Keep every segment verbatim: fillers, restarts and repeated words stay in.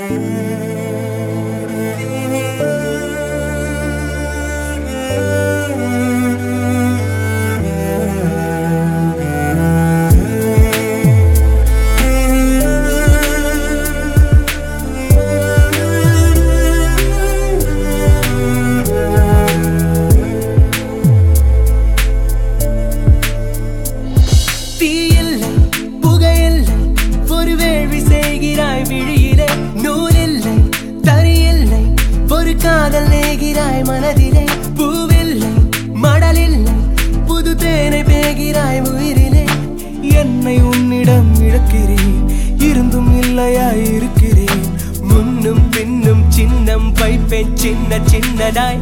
காதல் நேகிறாய் மனதிலே பூவில்லை மடலில்லை புது தேனை பேகிறாய் உயிரிலே என்னை உன்னிடம் இழக்கிறேன் இருந்தும் இல்லையாய் இருக்கிறேன் முன்னும் பின்னும் சின்னம் வைப்பேன் சின்ன சின்னதாய்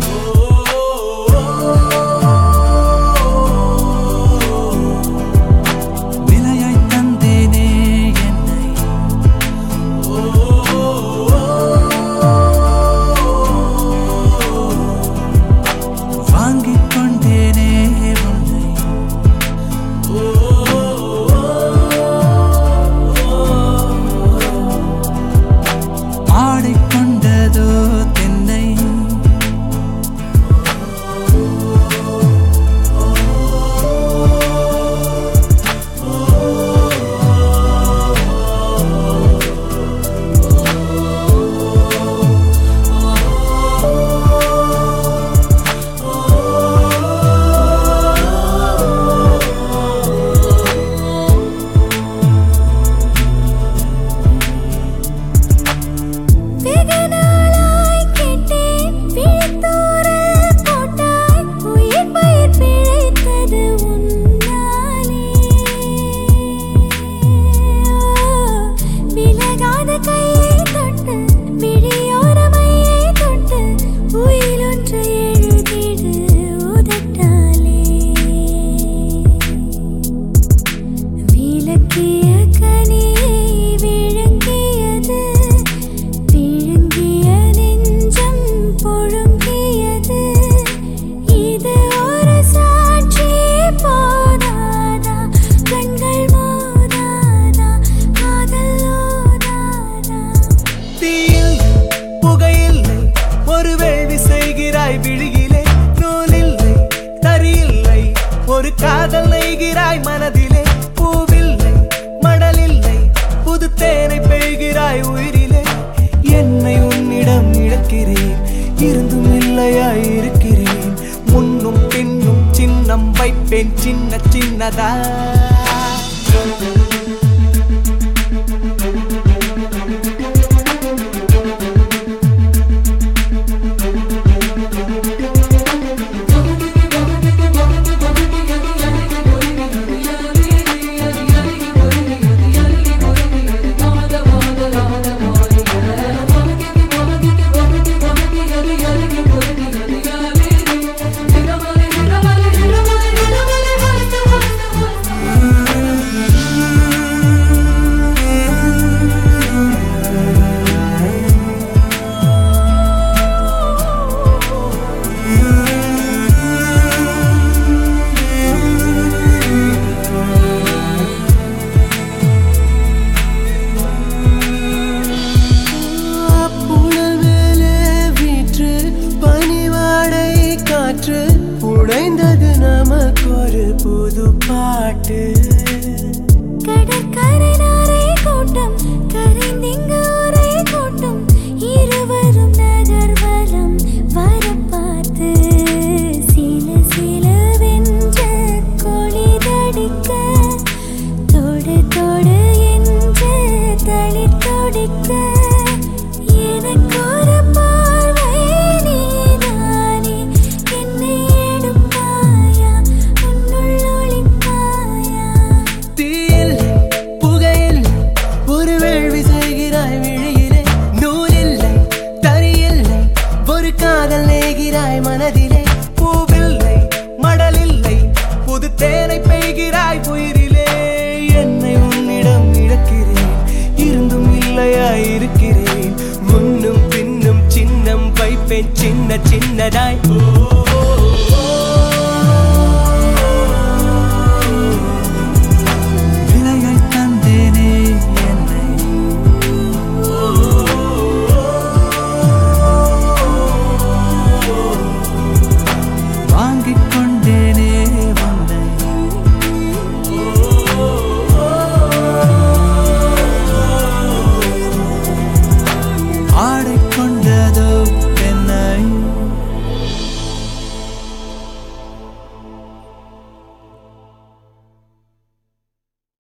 ஒரு காதல் நெய்கிறாய் மனதிலே பூவில்லை மடலில்லை புது தேனை பெய்கிறாய் உயிரிலே என்னை உன்னிடம் இழக்கிறேன் இருந்தும் இல்லையாய் இருக்கிறேன் முன்னும் பின்னும் சின்னம் வைப்பேன் சின்ன சின்னதா உடைந்தது நமக்கு ஒரு புது பாட்டு கடற்கரை நாரை கூட்டம் கரைந்திங்கு ஒரே கூட்டம் இருவரும் நகர்வலம் வர பார்த்து சில சில வென்ற கொளிதடிக்க தொடு தொடு என்று தளிர் தொடிக்க எனக்கு ஒரு பார்வை நீதானே என்னை காதல் நேகிறாய் மனதிலே பூவில்லை மடலில்லை புது தேனை பெய்கிறாய் உயிரிலே என்னை உன்னிடம் இழக்கிறேன் இருந்தும் இல்லையாய் இருக்கிறேன் முன்னும் பின்னும் சின்னம் வைப்பேன் சின்ன சின்னதாய்